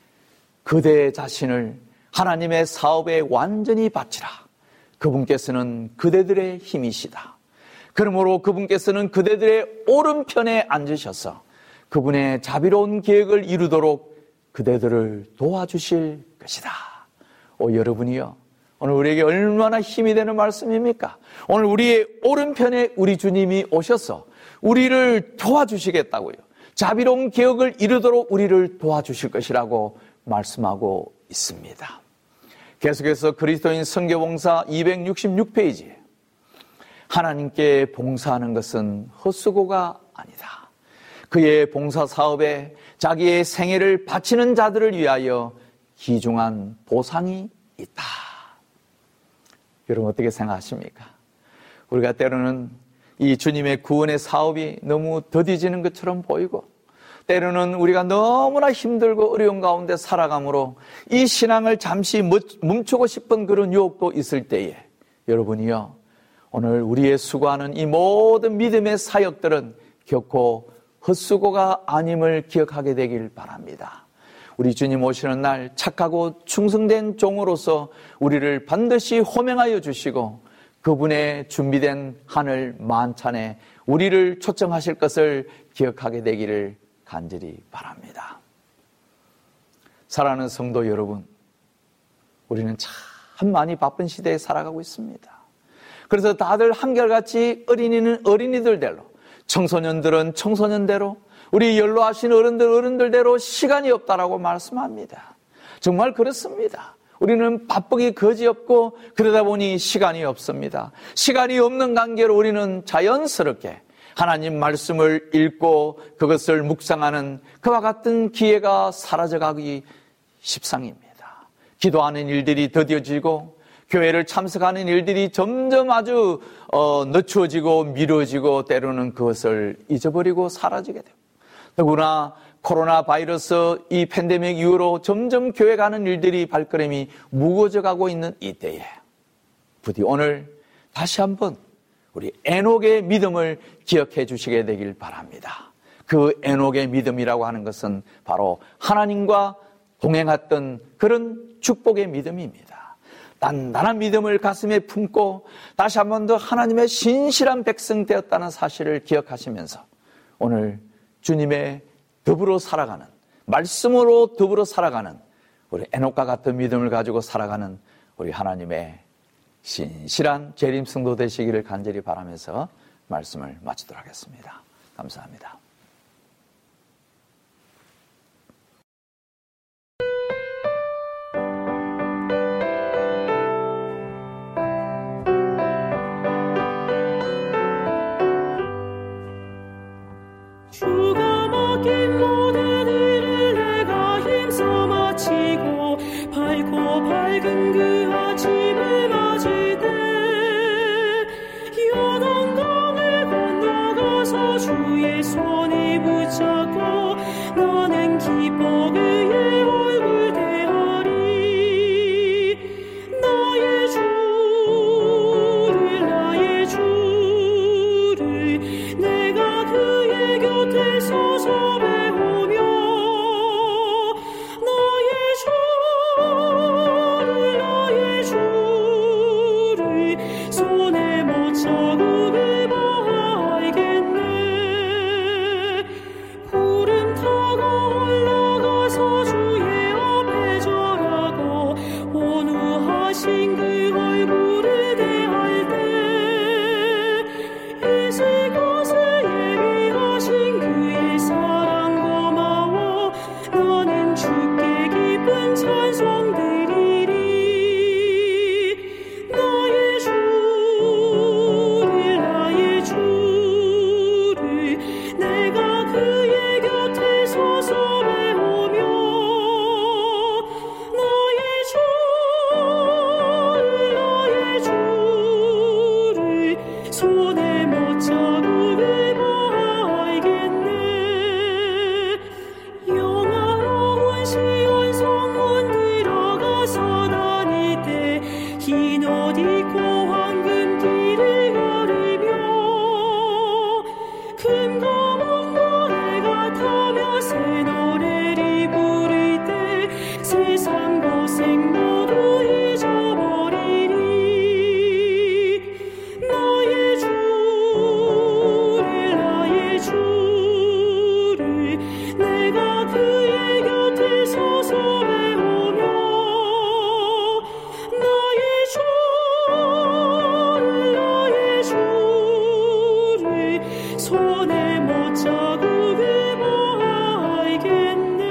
그대 자신을 하나님의 사업에 완전히 바치라. 그분께서는 그대들의 힘이시다. 그러므로 그분께서는 그대들의 오른편에 앉으셔서 그분의 자비로운 계획을 이루도록 그대들을 도와주실 것이다. 오, 여러분이요, 오늘 우리에게 얼마나 힘이 되는 말씀입니까? 오늘 우리의 오른편에 우리 주님이 오셔서 우리를 도와주시겠다고요. 자비로운 계획을 이루도록 우리를 도와주실 것이라고 말씀하고 있습니다. 계속해서 그리스도인 선교봉사 이백육십육 페이지에 하나님께 봉사하는 것은 헛수고가 아니다. 그의 봉사사업에 자기의 생애를 바치는 자들을 위하여 귀중한 보상이 있다. 여러분 어떻게 생각하십니까? 우리가 때로는 이 주님의 구원의 사업이 너무 더디지는 것처럼 보이고 때로는 우리가 너무나 힘들고 어려운 가운데 살아가므로 이 신앙을 잠시 멈추고 싶은 그런 유혹도 있을 때에 여러분이요, 오늘 우리의 수고하는 이 모든 믿음의 사역들은 결코 헛수고가 아님을 기억하게 되길 바랍니다. 우리 주님 오시는 날 착하고 충성된 종으로서 우리를 반드시 호명하여 주시고 그분의 준비된 하늘 만찬에 우리를 초청하실 것을 기억하게 되기를 간절히 바랍니다. 사랑하는 성도 여러분, 우리는 참 많이 바쁜 시대에 살아가고 있습니다. 그래서 다들 한결같이 어린이는 어린이들대로, 청소년들은 청소년대로, 우리 연로하신 어른들 어른들대로 시간이 없다라고 말씀합니다. 정말 그렇습니다. 우리는 바쁘기 거지없고 그러다 보니 시간이 없습니다. 시간이 없는 관계로 우리는 자연스럽게 하나님 말씀을 읽고 그것을 묵상하는 그와 같은 기회가 사라져가기 십상입니다. 기도하는 일들이 더뎌지고 교회를 참석하는 일들이 점점 아주 어, 늦추어지고 미뤄지고 때로는 그것을 잊어버리고 사라지게 됩니다. 더구나 코로나 바이러스 이 팬데믹 이후로 점점 교회 가는 일들이 발걸음이 무거워져 가고 있는 이때에 부디 오늘 다시 한번 우리 에녹의 믿음을 기억해 주시게 되길 바랍니다. 그 에녹의 믿음이라고 하는 것은 바로 하나님과 동행했던 그런 축복의 믿음입니다. 단단한 믿음을 가슴에 품고 다시 한 번 더 하나님의 신실한 백성 되었다는 사실을 기억하시면서 오늘 주님의 더불어 살아가는, 말씀으로 더불어 살아가는 우리 에녹과 같은 믿음을 가지고 살아가는 우리 하나님의 신실한 재림 성도 되시기를 간절히 바라면서 말씀을 마치도록 하겠습니다. 감사합니다. 주가 맡긴 모든 일을 내가 힘써 마치고 밝고 밝은 그 아침을 맞을 때 요단강을 건너가서 주의 손을 붙잡고 나는 기뻐 그의 얼굴 대하리. 나의 주를 나의 주를 내가 그의 곁에 서서 배우며 나의 주를 나의 주를 손에 못 잡으게 알겠네. 구름 타고 올라가서 주의 앞에 절하고 온유하신 그 얼굴을 대할 때 있을 것을 예비하신 그의 사랑 고마워 나는 주께 기쁜 찬송 드리리. 나의 주를 나의 주를 내가 그의 곁에 서서 배우며 나의 주를 나의 주를 손에 못 잡으게 알겠네. 영화로운 시온 성문 들어가서 다닐 때 흰 옷 입고 황금길을 걸으며 금과 mon과 내가 타며 새 노래를 부를 때 세상 고생 모두 잊어버리리. 나의 주를 나의 주를 내가 그의 곁에 서서 배우며 나의 주를 나의 주를 손에 못 잡으게 알겠네.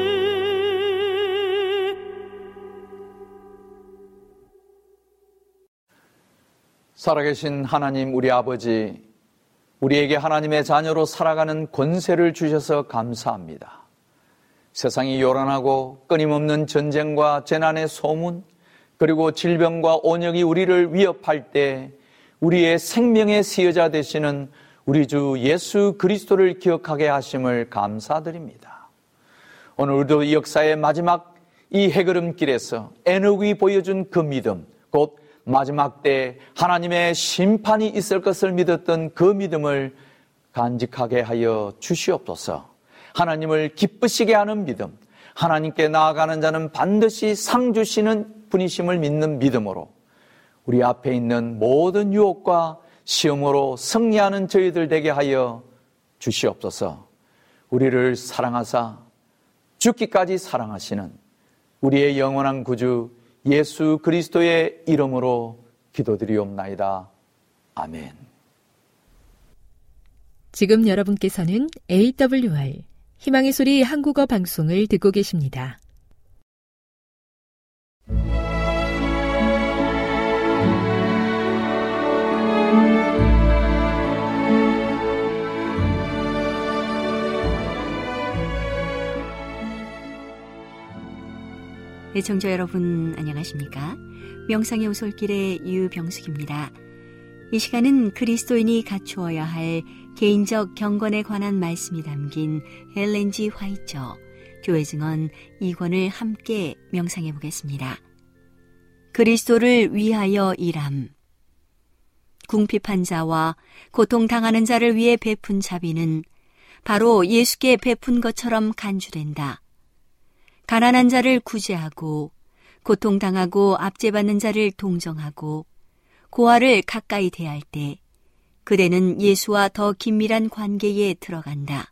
살아계신 하나님 우리 아버지, 우리에게 하나님의 자녀로 살아가는 권세를 주셔서 감사합니다. 세상이 요란하고 끊임없는 전쟁과 재난의 소문, 그리고 질병과 온역이 우리를 위협할 때 우리의 생명의 수여자 되시는 우리 주 예수 그리스도를 기억하게 하심을 감사드립니다. 오늘도 이 역사의 마지막 이 해걸음길에서 에녹이 보여준 그 믿음, 곧 마지막 때 하나님의 심판이 있을 것을 믿었던 그 믿음을 간직하게 하여 주시옵소서. 하나님을 기쁘시게 하는 믿음, 하나님께 나아가는 자는 반드시 상 주시는 분이심을 믿는 믿음으로 우리 앞에 있는 모든 유혹과 시험으로 승리하는 저희들 되게 하여 주시옵소서. 우리를 사랑하사 죽기까지 사랑하시는 우리의 영원한 구주 예수 그리스도의 이름으로 기도드리옵나이다. 아멘. 지금 여러분께서는 에이더블유알 희망의 소리 한국어 방송을 듣고 계십니다. 애청자 여러분 안녕하십니까? 명상의 오솔길의 유병숙입니다. 이 시간은 그리스도인이 갖추어야 할 개인적 경건에 관한 말씀이 담긴 엘렌 지 화이처 교회 증언 이 권을 함께 명상해 보겠습니다. 그리스도를 위하여 일함. 궁핍한 자와 고통당하는 자를 위해 베푼 자비는 바로 예수께 베푼 것처럼 간주된다. 가난한 자를 구제하고 고통당하고 압제받는 자를 동정하고 고아를 가까이 대할 때 그대는 예수와 더 긴밀한 관계에 들어간다.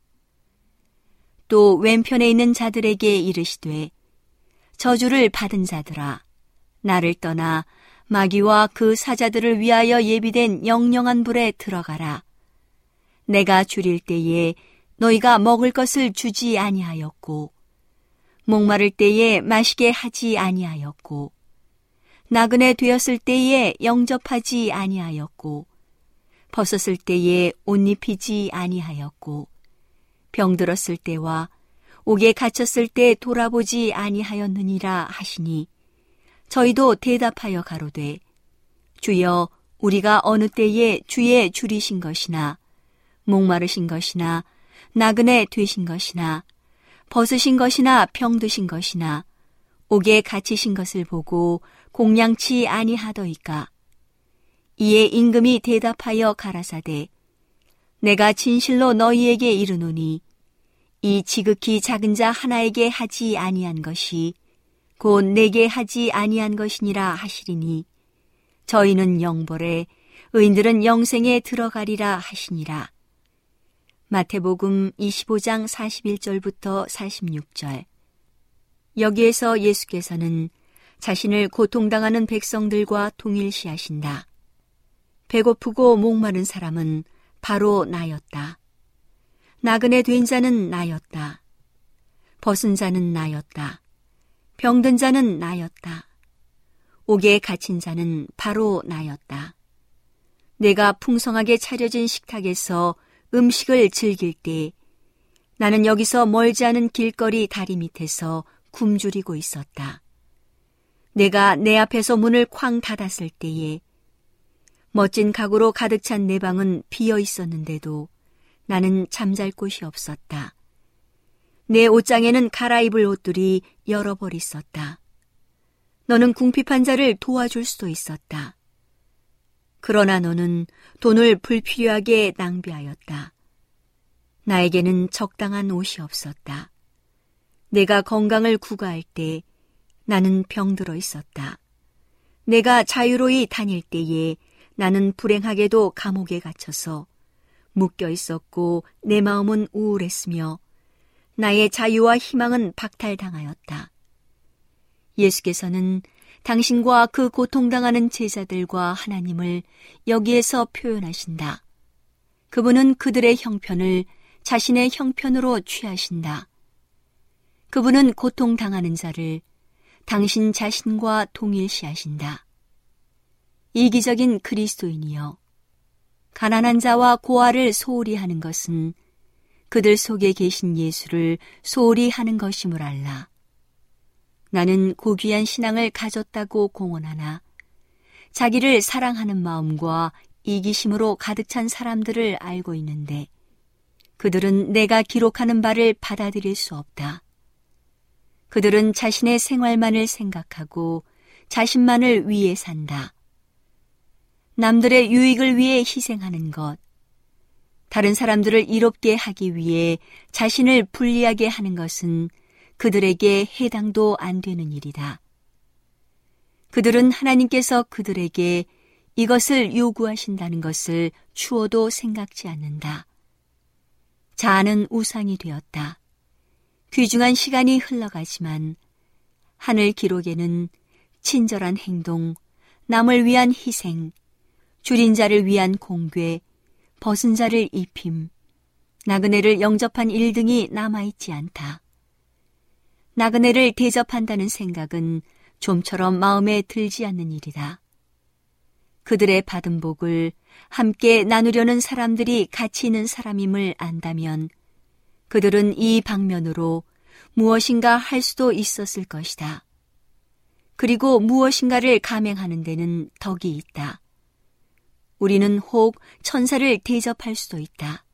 또 왼편에 있는 자들에게 이르시되 저주를 받은 자들아 나를 떠나 마귀와 그 사자들을 위하여 예비된 영영한 불에 들어가라. 내가 줄일 때에 너희가 먹을 것을 주지 아니하였고 목마를 때에 마시게 하지 아니하였고 나그네 되었을 때에 영접하지 아니하였고 벗었을 때에 옷 입히지 아니하였고 병들었을 때와 옥에 갇혔을 때 돌아보지 아니하였느니라 하시니 저희도 대답하여 가로되 주여 우리가 어느 때에 주의 줄이신 것이나 목마르신 것이나 나그네 되신 것이나 벗으신 것이나 병드신 것이나 옥에 갇히신 것을 보고 공양치 아니하더이까. 이에 임금이 대답하여 가라사대 내가 진실로 너희에게 이르노니 이 지극히 작은 자 하나에게 하지 아니한 것이 곧 내게 하지 아니한 것이니라 하시리니 저희는 영벌에 의인들은 영생에 들어가리라 하시니라. 마태복음 이십오 장 사십일 절부터 사십육 절. 여기에서 예수께서는 자신을 고통당하는 백성들과 동일시하신다. 배고프고 목마른 사람은 바로 나였다. 나그네 된 자는 나였다. 벗은 자는 나였다. 병든 자는 나였다. 옥에 갇힌 자는 바로 나였다. 내가 풍성하게 차려진 식탁에서 음식을 즐길 때 나는 여기서 멀지 않은 길거리 다리 밑에서 굶주리고 있었다. 내가 내 앞에서 문을 쾅 닫았을 때에 멋진 가구로 가득 찬 내 방은 비어 있었는데도 나는 잠잘 곳이 없었다. 내 옷장에는 갈아입을 옷들이 여러 벌 있었다. 너는 궁핍한 자를 도와줄 수도 있었다. 그러나 너는 돈을 불필요하게 낭비하였다. 나에게는 적당한 옷이 없었다. 내가 건강을 구가할 때 나는 병들어 있었다. 내가 자유로이 다닐 때에 나는 불행하게도 감옥에 갇혀서 묶여 있었고 내 마음은 우울했으며 나의 자유와 희망은 박탈당하였다. 예수께서는 당신과 그 고통당하는 제자들과 하나님을 여기에서 표현하신다. 그분은 그들의 형편을 자신의 형편으로 취하신다. 그분은 고통당하는 자를 당신 자신과 동일시하신다. 이기적인 그리스도인이여, 가난한 자와 고아를 소홀히 하는 것은 그들 속에 계신 예수를 소홀히 하는 것임을 알라. 나는 고귀한 신앙을 가졌다고 공언하나 자기를 사랑하는 마음과 이기심으로 가득 찬 사람들을 알고 있는데 그들은 내가 기록하는 바를 받아들일 수 없다. 그들은 자신의 생활만을 생각하고 자신만을 위해 산다. 남들의 유익을 위해 희생하는 것, 다른 사람들을 이롭게 하기 위해 자신을 불리하게 하는 것은 그들에게 해당도 안 되는 일이다. 그들은 하나님께서 그들에게 이것을 요구하신다는 것을 추호도 생각지 않는다. 자아는 우상이 되었다. 귀중한 시간이 흘러가지만 하늘 기록에는 친절한 행동, 남을 위한 희생, 줄인 자를 위한 공궤, 벗은 자를 입힘, 나그네를 영접한 일 등이 남아있지 않다. 나그네를 대접한다는 생각은 좀처럼 마음에 들지 않는 일이다. 그들의 받은 복을 함께 나누려는 사람들이 가치 있는 사람임을 안다면 그들은 이 방면으로 무엇인가 할 수도 있었을 것이다. 그리고 무엇인가를 감행하는 데는 덕이 있다. 우리는 혹 천사를 대접할 수도 있다.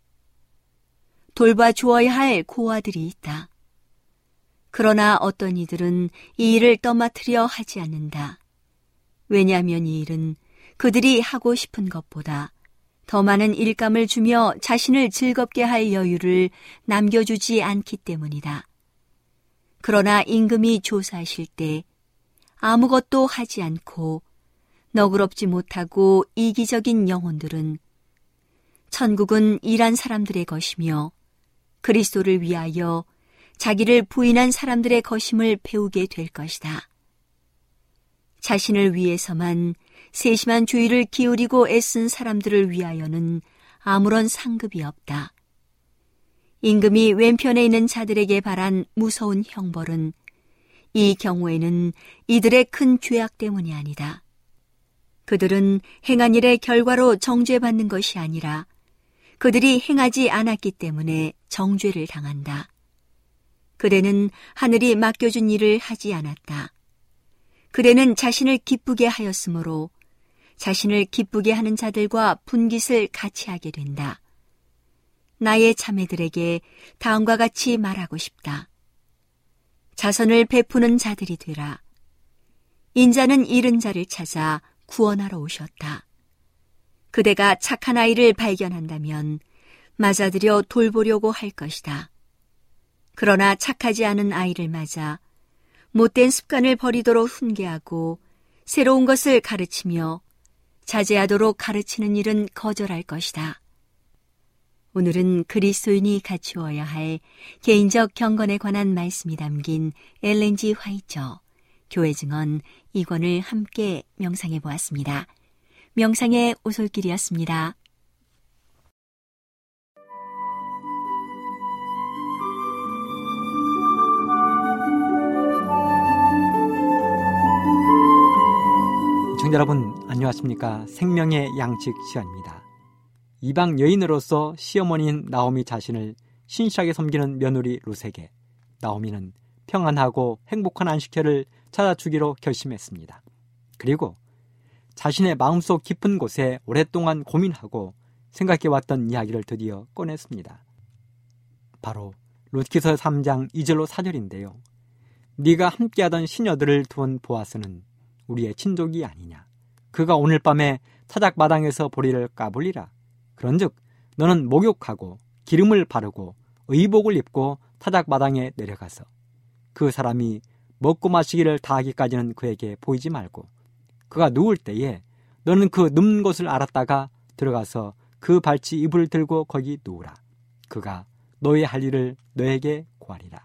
돌봐주어야 할 고아들이 있다. 그러나 어떤 이들은 이 일을 떠맡으려 하지 않는다. 왜냐하면 이 일은 그들이 하고 싶은 것보다 더 많은 일감을 주며 자신을 즐겁게 할 여유를 남겨주지 않기 때문이다. 그러나 임금이 조사하실 때 아무것도 하지 않고 너그럽지 못하고 이기적인 영혼들은 천국은 일한 사람들의 것이며 그리스도를 위하여 자기를 부인한 사람들의 것임을 배우게 될 것이다. 자신을 위해서만 세심한 주의를 기울이고 애쓴 사람들을 위하여는 아무런 상급이 없다. 임금이 왼편에 있는 자들에게 발한 무서운 형벌은 이 경우에는 이들의 큰 죄악 때문이 아니다. 그들은 행한 일의 결과로 정죄받는 것이 아니라 그들이 행하지 않았기 때문에 정죄를 당한다. 그대는 하늘이 맡겨준 일을 하지 않았다. 그대는 자신을 기쁘게 하였으므로 자신을 기쁘게 하는 자들과 분깃을 같이 하게 된다. 나의 자매들에게 다음과 같이 말하고 싶다. 자선을 베푸는 자들이 되라. 인자는 잃은 자를 찾아 구원하러 오셨다. 그대가 착한 아이를 발견한다면 맞아들여 돌보려고 할 것이다. 그러나 착하지 않은 아이를 맞아 못된 습관을 버리도록 훈계하고 새로운 것을 가르치며 자제하도록 가르치는 일은 거절할 것이다. 오늘은 그리스도인이 갖추어야 할 개인적 경건에 관한 말씀이 담긴 엘렌 지 화이처 교회 증언 이 권을 함께 명상해 보았습니다. 명상의 오솔길이었습니다. 시청자 여러분 안녕하십니까? 생명의 양식 시간입니다. 이방 여인으로서 시어머니인 나오미 자신을 신실하게 섬기는 며느리 룻에게 나오미는 평안하고 행복한 안식처를 찾아주기로 결심했습니다. 그리고 자신의 마음속 깊은 곳에 오랫동안 고민하고 생각해왔던 이야기를 드디어 꺼냈습니다. 바로 룻기서 삼 장 이 절로 사 절인데요. 네가 함께하던 시녀들을 두은 보아스는 우리의 친족이 아니냐. 그가 오늘 밤에 타작마당에서 보리를 까불리라. 그런즉 너는 목욕하고 기름을 바르고 의복을 입고 타작마당에 내려가서 그 사람이 먹고 마시기를 다하기까지는 그에게 보이지 말고 그가 누울 때에 너는 그 눕는 곳을 알았다가 들어가서 그 발치 이불을 들고 거기 누우라. 그가 너의 할 일을 너에게 고하리라.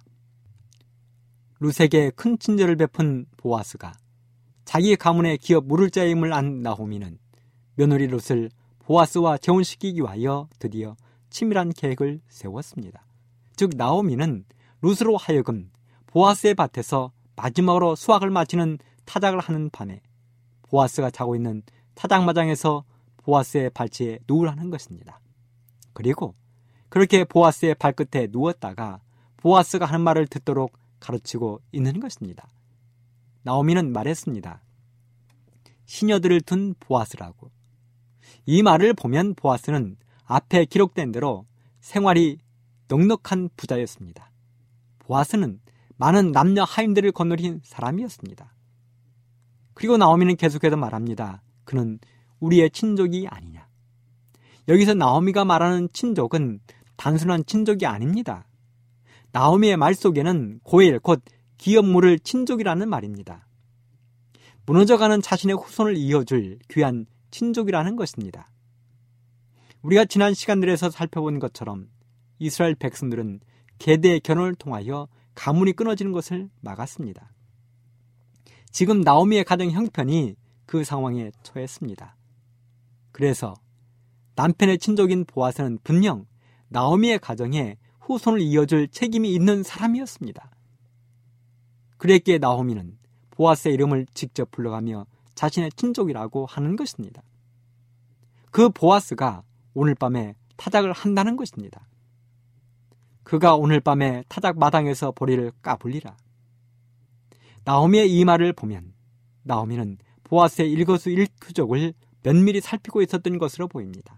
룻에게 큰 친절을 베푼 보아스가 자기 가문의 기업 물을 자임을 안 나오미는 며느리 룻을 보아스와 재혼시키기 위하여 드디어 치밀한 계획을 세웠습니다. 즉 나오미는 룻으로 하여금 보아스의 밭에서 마지막으로 수확을 마치는 타작을 하는 밤에 보아스가 자고 있는 타작마당에서 보아스의 발치에 누우라는 것입니다. 그리고 그렇게 보아스의 발끝에 누웠다가 보아스가 하는 말을 듣도록 가르치고 있는 것입니다. 나오미는 말했습니다. 시녀들을 둔 보아스라고. 이 말을 보면 보아스는 앞에 기록된 대로 생활이 넉넉한 부자였습니다. 보아스는 많은 남녀 하인들을 거느린 사람이었습니다. 그리고 나오미는 계속해서 말합니다. 그는 우리의 친족이 아니냐. 여기서 나오미가 말하는 친족은 단순한 친족이 아닙니다. 나오미의 말 속에는 고엘 곧 기업 물을 친족이라는 말입니다. 무너져가는 자신의 후손을 이어줄 귀한 친족이라는 것입니다. 우리가 지난 시간들에서 살펴본 것처럼 이스라엘 백성들은 계대의 결혼을 통하여 가문이 끊어지는 것을 막았습니다. 지금 나오미의 가정 형편이 그 상황에 처했습니다. 그래서 남편의 친족인 보아스는 분명 나오미의 가정에 후손을 이어줄 책임이 있는 사람이었습니다. 그랬기에 나오미는 보아스의 이름을 직접 불러가며 자신의 친족이라고 하는 것입니다. 그 보아스가 오늘 밤에 타작을 한다는 것입니다. 그가 오늘 밤에 타작 마당에서 보리를 까불리라. 나오미의 이 말을 보면 나오미는 보아스의 일거수일투족을 면밀히 살피고 있었던 것으로 보입니다.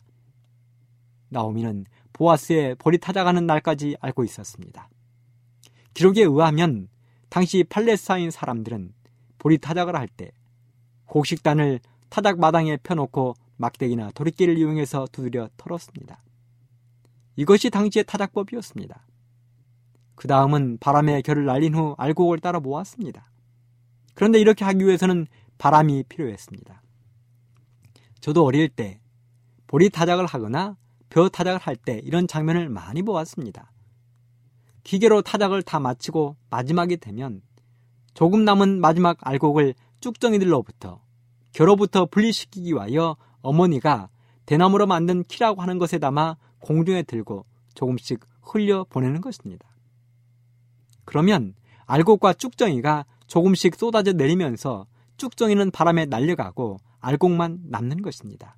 나오미는 보아스의 보리 타작하는 날까지 알고 있었습니다. 기록에 의하면 당시 팔레스타인 사람들은 보리 타작을 할 때 곡식단을 타작 마당에 펴놓고 막대기나 도리끼를 이용해서 두드려 털었습니다. 이것이 당시의 타작법이었습니다. 그 다음은 바람에 결을 날린 후 알곡을 따라 모았습니다. 그런데 이렇게 하기 위해서는 바람이 필요했습니다. 저도 어릴 때 보리 타작을 하거나 벼 타작을 할 때 이런 장면을 많이 보았습니다. 기계로 타작을 다 마치고 마지막이 되면 조금 남은 마지막 알곡을 쭉정이들로부터 겨로부터 분리시키기 위하여 어머니가 대나무로 만든 키라고 하는 것에 담아 공중에 들고 조금씩 흘려 보내는 것입니다. 그러면 알곡과 쭉정이가 조금씩 쏟아져 내리면서 쭉정이는 바람에 날려가고 알곡만 남는 것입니다.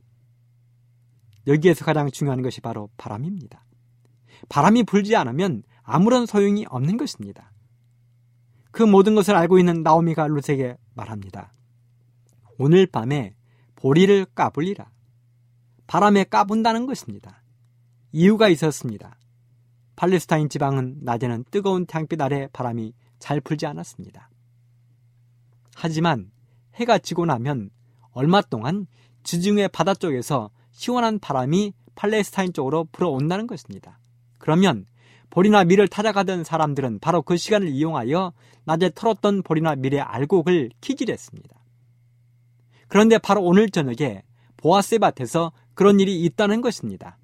여기에서 가장 중요한 것이 바로 바람입니다. 바람이 불지 않으면 아무런 소용이 없는 것입니다. 그 모든 것을 알고 있는 나오미가 룻에게 말합니다. 오늘 밤에 보리를 까불리라. 바람에 까분다는 것입니다. 이유가 있었습니다. 팔레스타인 지방은 낮에는 뜨거운 태양빛 아래 바람이 잘 불지 않았습니다. 하지만 해가 지고 나면 얼마 동안 지중해 바다 쪽에서 시원한 바람이 팔레스타인 쪽으로 불어온다는 것입니다. 그러면 보리나 밀을 타작하던 사람들은 바로 그 시간을 이용하여 낮에 털었던 보리나 밀의 알곡을 키질했습니다. 그런데 바로 오늘 저녁에 보아스의 밭에서 그런 일이 있다는 것입니다.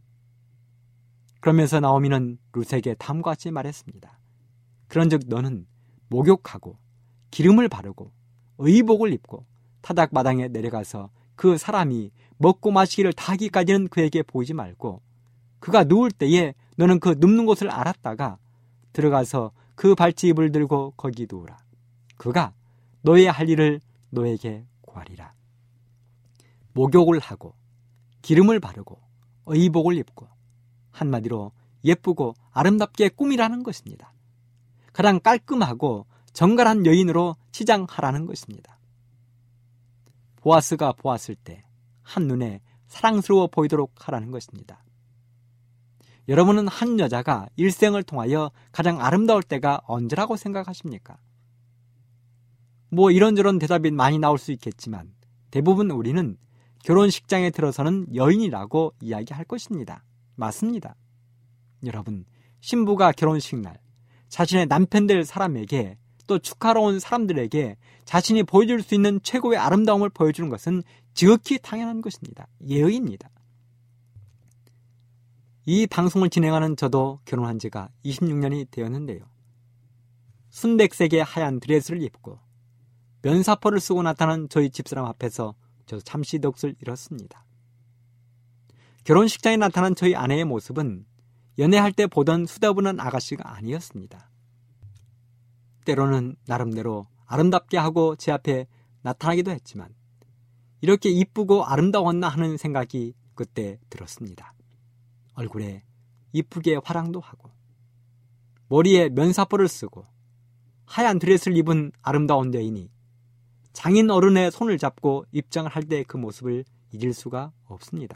그러면서 나오미는 룻에게 다음과 같이 말했습니다. 그런즉 너는 목욕하고 기름을 바르고 의복을 입고 타작 마당에 내려가서 그 사람이 먹고 마시기를 다 하기까지는 그에게 보이지 말고 그가 누울 때에 너는 그 눕는 곳을 알았다가 들어가서 그 발치입을 들고 거기 누우라. 그가 너의 할 일을 너에게 구하리라. 목욕을 하고 기름을 바르고 의복을 입고 한마디로 예쁘고 아름답게 꾸미라는 것입니다. 가장 깔끔하고 정갈한 여인으로 치장하라는 것입니다. 보아스가 보았을 때 한눈에 사랑스러워 보이도록 하라는 것입니다. 여러분은 한 여자가 일생을 통하여 가장 아름다울 때가 언제라고 생각하십니까? 뭐 이런저런 대답이 많이 나올 수 있겠지만 대부분 우리는 결혼식장에 들어서는 여인이라고 이야기할 것입니다. 맞습니다. 여러분, 신부가 결혼식 날 자신의 남편 될 사람에게 또 축하러 온 사람들에게 자신이 보여줄 수 있는 최고의 아름다움을 보여주는 것은 지극히 당연한 것입니다. 예의입니다. 이 방송을 진행하는 저도 결혼한 지가 이십육 년이 되었는데요. 순백색의 하얀 드레스를 입고 면사포를 쓰고 나타난 저희 집사람 앞에서 저 잠시 넋을 잃었습니다. 결혼식장에 나타난 저희 아내의 모습은 연애할 때 보던 수다부는 아가씨가 아니었습니다. 때로는 나름대로 아름답게 하고 제 앞에 나타나기도 했지만 이렇게 이쁘고 아름다웠나 하는 생각이 그때 들었습니다. 얼굴에 이쁘게 화랑도 하고 머리에 면사포를 쓰고 하얀 드레스를 입은 아름다운 여인이 장인 어른의 손을 잡고 입장을 할 때 그 모습을 잊을 수가 없습니다.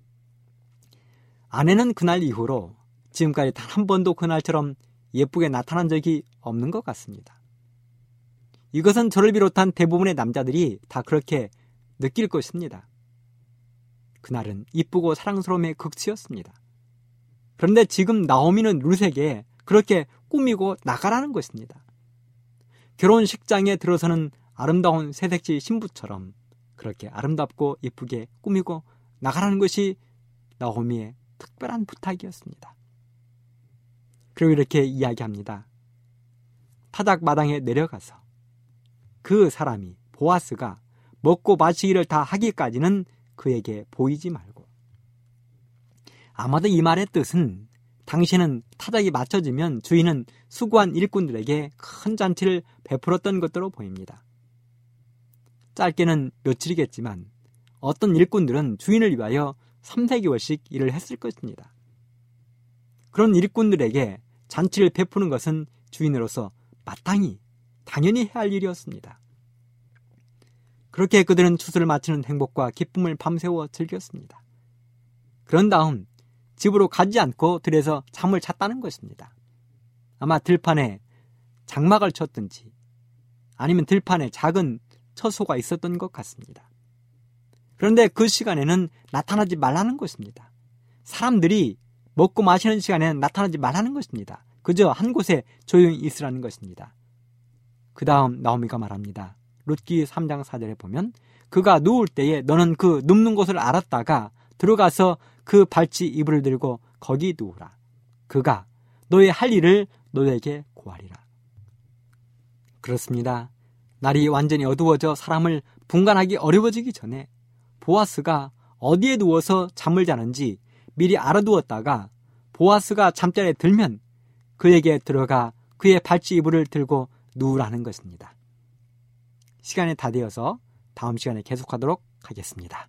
아내는 그날 이후로 지금까지 단 한 번도 그날처럼 예쁘게 나타난 적이 없는 것 같습니다. 이것은 저를 비롯한 대부분의 남자들이 다 그렇게 느낄 것입니다. 그날은 이쁘고 사랑스러움의 극치였습니다. 그런데 지금 나오미는 룻에게 그렇게 꾸미고 나가라는 것입니다. 결혼식장에 들어서는 아름다운 새색시 신부처럼 그렇게 아름답고 이쁘게 꾸미고 나가라는 것이 나오미의 특별한 부탁이었습니다. 그리고 이렇게 이야기합니다. 타작 마당에 내려가서 그 사람이 보아스가 먹고 마시기를 다 하기까지는 그에게 보이지 말고. 아마도 이 말의 뜻은 당신은 타작이 맞춰지면 주인은 수고한 일꾼들에게 큰 잔치를 베풀었던 것으로 보입니다. 짧게는 며칠이겠지만 어떤 일꾼들은 주인을 위하여 삼사 개월씩 일을 했을 것입니다. 그런 일꾼들에게 잔치를 베푸는 것은 주인으로서 마땅히 당연히 해야 할 일이었습니다. 그렇게 그들은 추수를 마치는 행복과 기쁨을 밤새워 즐겼습니다. 그런 다음 집으로 가지 않고 들에서 잠을 잤다는 것입니다. 아마 들판에 장막을 쳤든지 아니면 들판에 작은 처소가 있었던 것 같습니다. 그런데 그 시간에는 나타나지 말라는 것입니다. 사람들이 먹고 마시는 시간에는 나타나지 말라는 것입니다. 그저 한 곳에 조용히 있으라는 것입니다. 그 다음 나오미가 말합니다. 룻기 삼 장 사 절에 보면 그가 누울 때에 너는 그 눕는 곳을 알았다가 들어가서 그 발치 이불을 들고 거기 누우라. 그가 너의 할 일을 너에게 고하리라. 그렇습니다. 날이 완전히 어두워져 사람을 분간하기 어려워지기 전에 보아스가 어디에 누워서 잠을 자는지 미리 알아두었다가 보아스가 잠자리에 들면 그에게 들어가 그의 발치 이불을 들고 누우라는 것입니다. 시간이 다 되어서 다음 시간에 계속하도록 하겠습니다.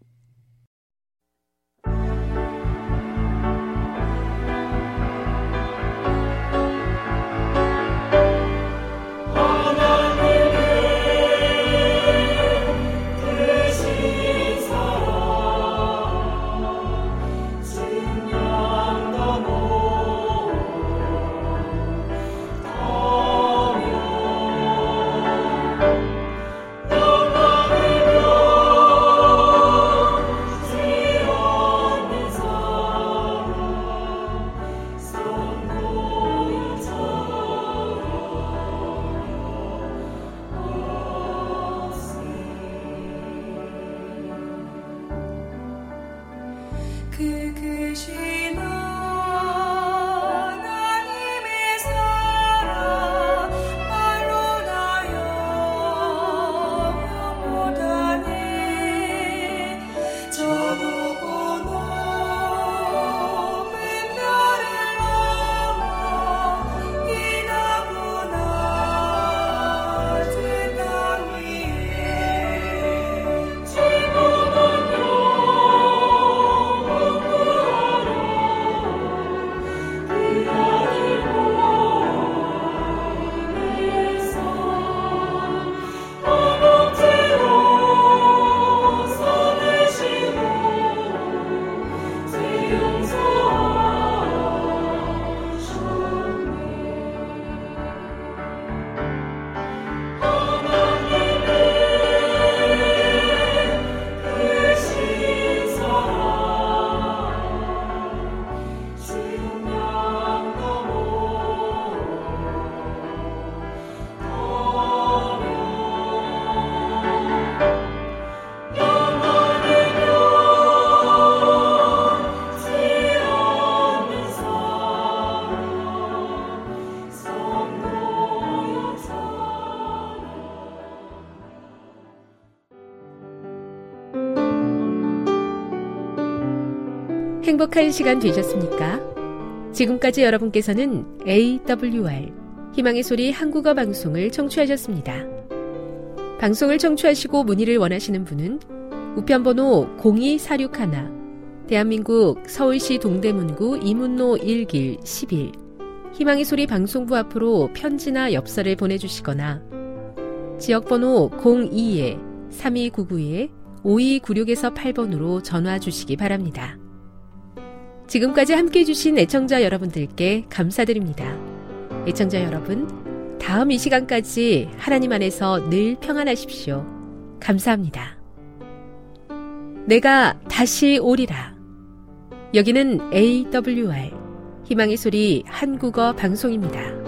행복한 시간 되셨습니까? 지금까지 여러분께서는 에이더블유알 희망의 소리 한국어 방송을 청취하셨습니다. 방송을 청취하시고 문의를 원하시는 분은 우편번호 공이사육일 대한민국 서울시 동대문구 이문로 일 길 십일 희망의 소리 방송부 앞으로 편지나 엽서를 보내주시거나 지역번호 공이 삼이구구 오이구육에서 팔 번으로 전화 주시기 바랍니다. 지금까지 함께해 주신 애청자 여러분들께 감사드립니다. 애청자 여러분, 다음 이 시간까지 하나님 안에서 늘 평안하십시오. 감사합니다. 내가 다시 오리라. 여기는 에이더블유알 희망의 소리 한국어 방송입니다.